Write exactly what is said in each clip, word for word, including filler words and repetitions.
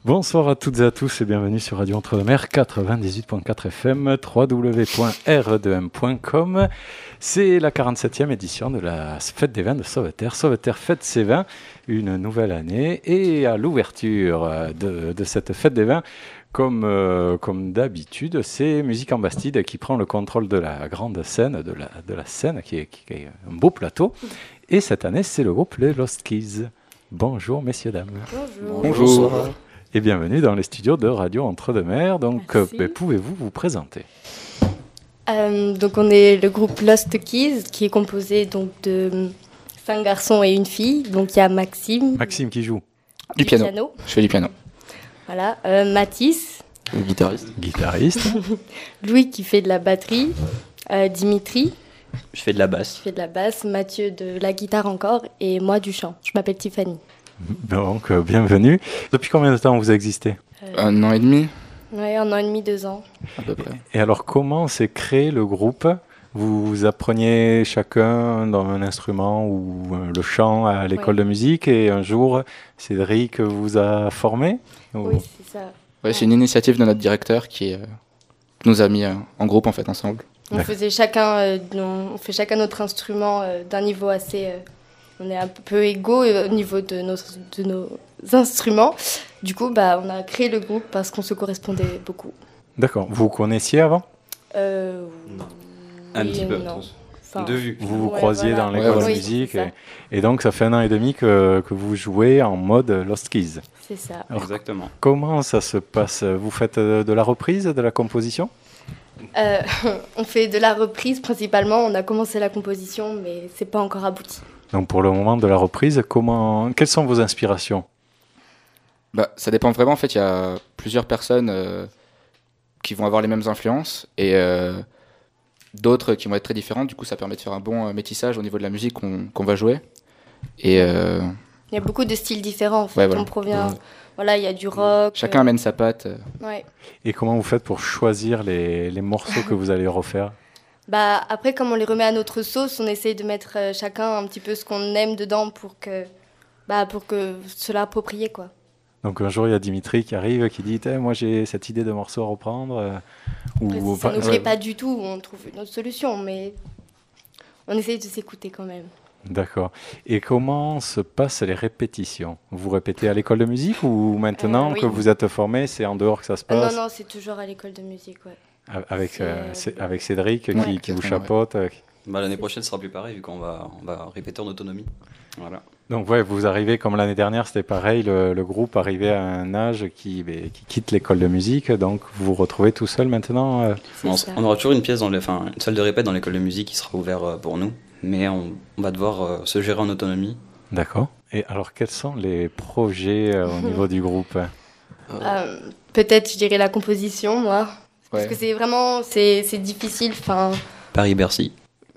Bonsoir à toutes et à tous et bienvenue sur Radio Entre-deux-Mers quatre-vingt-dix-huit virgule quatre F M, w w w point r e deux m point com. C'est la quarante-septième édition de la Fête des Vins de Sauveterre. Sauveterre fête ses vins, une nouvelle année. Et à l'ouverture de, de cette Fête des Vins, comme, euh, comme d'habitude, c'est Musique en Bastide qui prend le contrôle de la grande scène, de la, de la scène qui est, qui est un beau plateau. Et cette année, c'est le groupe Les Lost Keys. Bonjour messieurs, dames. Bonjour. Bonjour. Bonjour. Et bienvenue dans les studios de Radio Entre-deux-Mers. Donc, euh, pouvez-vous vous présenter ? euh, Donc, on est le groupe Lost Keys, qui est composé donc de cinq garçons et une fille. Donc, il y a Maxime. Maxime qui joue du, du piano. piano. Je fais du piano. Voilà. Euh, Mathis. Le guitariste. Guitariste. Louis qui fait de la batterie. Euh, Dimitri. Je fais de la basse. Je fais de la basse. Mathieu de la guitare encore. Et moi du chant. Je m'appelle Tiffany. Donc, euh, bienvenue. Depuis combien de temps vous existez ? euh, Un an et demi. Oui, un an et demi, deux ans. À peu près. Et alors, comment s'est créé le groupe ? Vous, vous appreniez chacun dans un instrument ou euh, le chant à l'école oui. de musique et un jour, Cédric vous a formé ? Oui, c'est ça. Ouais, c'est une initiative de notre directeur qui euh, nous a mis euh, en groupe en fait ensemble. On faisait chacun, euh, on fait chacun notre instrument euh, d'un niveau assez... Euh, on est un peu égaux au niveau de nos, de nos instruments. Du coup, bah, on a créé le groupe parce qu'on se correspondait beaucoup. D'accord. Vous vous connaissiez avant ? euh, Un oui, petit peu, non. Enfin, de vue. Vous vous ouais, croisiez voilà. dans l'école ouais, de oui, musique. Et, et donc, ça fait un an et demi que, que vous jouez en mode Lost Keys. C'est ça. Alors, exactement. Comment ça se passe ? Vous faites de la reprise, de la composition ? euh, On fait de la reprise principalement. On a commencé la composition, mais c'est pas encore abouti. Donc pour le moment de la reprise, comment... quelles sont vos inspirations ? Bah, ça dépend vraiment. En fait, il y a plusieurs personnes euh, qui vont avoir les mêmes influences et euh, d'autres qui vont être très différentes. Du coup, ça permet de faire un bon euh, métissage au niveau de la musique qu'on, qu'on va jouer. Et euh... il y a beaucoup de styles différents. En fait. Ouais, voilà. On provient. Ouais. Voilà, il y a du rock. Chacun euh... amène sa patte. Euh... Ouais. Et comment vous faites pour choisir les, les morceaux que vous allez refaire ? Bah, après, comme on les remet à notre sauce, on essaye de mettre euh, chacun un petit peu ce qu'on aime dedans pour que, bah, pour que se l'approprier, quoi. Donc un jour, il y a Dimitri qui arrive, qui dit eh, « Moi, j'ai cette idée de morceau à reprendre. Euh, » Après, ou... si ça ne nous plaît ouais. pas du tout, on trouve une autre solution, mais on essaye de s'écouter quand même. D'accord. Et comment se passent les répétitions ? Vous répétez à l'école de musique ou maintenant euh, oui. que vous êtes formé, c'est en dehors que ça se passe ? euh, Non, non, c'est toujours à l'école de musique, ouais. Avec, euh, avec Cédric qui, ouais, qui vous chapeaute. Ouais. Bah, l'année prochaine, ce sera plus pareil vu qu'on va, on va répéter en autonomie. Voilà. Donc ouais, vous arrivez comme l'année dernière, c'était pareil, le, le groupe arrivait à un âge qui, bah, qui quitte l'école de musique, donc vous vous retrouvez tout seul maintenant euh... on, on aura toujours une pièce, dans les, enfin, une salle de répète dans l'école de musique qui sera ouverte pour nous, mais on, on va devoir euh, se gérer en autonomie. D'accord. Et alors, quels sont les projets euh, au niveau du groupe ? euh, Peut-être, je dirais la composition, moi. Parce ouais. que c'est vraiment, c'est, c'est difficile, enfin... Paris-Bercy.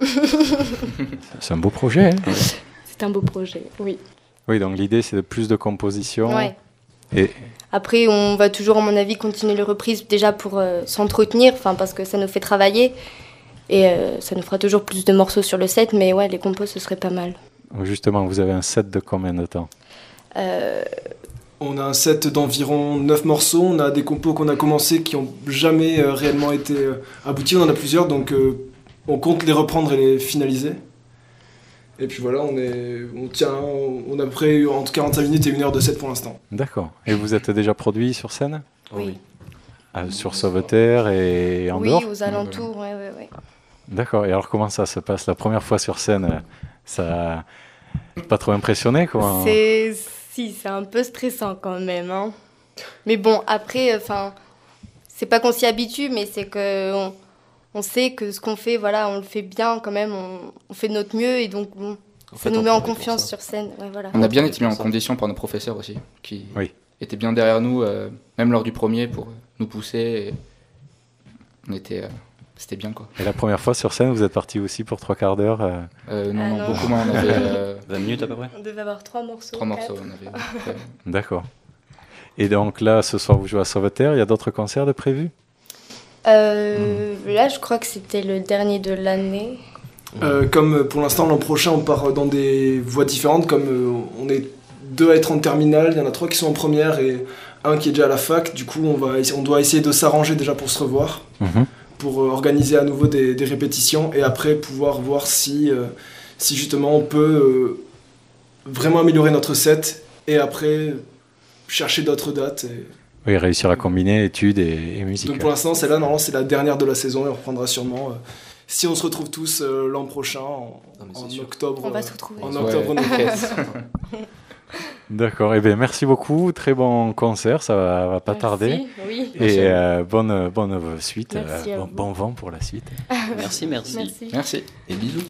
C'est un beau projet, hein ? C'est un beau projet, oui. Oui, donc l'idée, c'est de plus de composition. Ouais. Et... Après, on va toujours, à mon avis, continuer les reprises, déjà pour euh, s'entretenir, parce que ça nous fait travailler. Et euh, ça nous fera toujours plus de morceaux sur le set, mais ouais, les compos, ce serait pas mal. Justement, vous avez un set de combien de temps ? euh... On a un set d'environ neuf morceaux, on a des compos qu'on a commencés qui n'ont jamais euh, réellement été euh, aboutis, on en a plusieurs, donc euh, on compte les reprendre et les finaliser. Et puis voilà, on, est, on tient, on a à peu près entre quarante-cinq minutes et une heure de set pour l'instant. D'accord. Et vous êtes déjà produit sur scène ? Oui. Ah, sur Sauveterre et en oui, dehors ? Oui, aux alentours, oui, oui, oui. D'accord. Et alors comment ça se passe la première fois sur scène ? Ça n'a pas trop impressionné quoi ? C'est... Si, c'est un peu stressant quand même, hein. Mais bon, après, enfin, c'est pas qu'on s'y habitue, mais c'est que on, on sait que ce qu'on fait, voilà, on le fait bien quand même, on, on fait de notre mieux et donc bon, en ça fait, nous met en confiance sur scène. Ouais, voilà. On a bien été mis en condition par nos professeurs aussi, qui oui. étaient bien derrière nous, euh, même lors du premier, pour nous pousser. Et on était, euh, c'était bien quoi. Et la première fois sur scène, vous êtes parti aussi pour trois quarts d'heure euh... Euh, non, ah, non, non, beaucoup moins. On avait euh, vingt minutes à peu près. On devait avoir trois morceaux. Trois morceaux, on avait. Ouais. D'accord. Et donc là, ce soir, vous jouez à Sauveterre. Il y a d'autres concerts de prévus ? euh, mmh. Là, je crois que c'était le dernier de l'année. Euh, comme pour l'instant, l'an prochain, on part dans des voies différentes. Comme euh, on est deux à être en terminale, il y en a trois qui sont en première et un qui est déjà à la fac. Du coup, on, va, on doit essayer de s'arranger déjà pour se revoir, mmh. pour euh, organiser à nouveau des, des répétitions et après pouvoir voir si, euh, si justement on peut euh, vraiment améliorer notre set et après chercher d'autres dates. Et... Oui, réussir à combiner études et, et musique. Donc pour l'instant, celle-là, normalement, c'est la dernière de la saison et on reprendra sûrement... Euh, si on se retrouve tous euh, l'an prochain, en, non, en octobre. On va se retrouver. En octobre, ouais. D'accord, eh bien, merci beaucoup, très bon concert, ça va, va pas merci, tarder. Oui. Et euh, bonne, bonne suite, merci euh, bon, bon vent pour la suite. Merci, merci. Merci. Merci. Et bisous.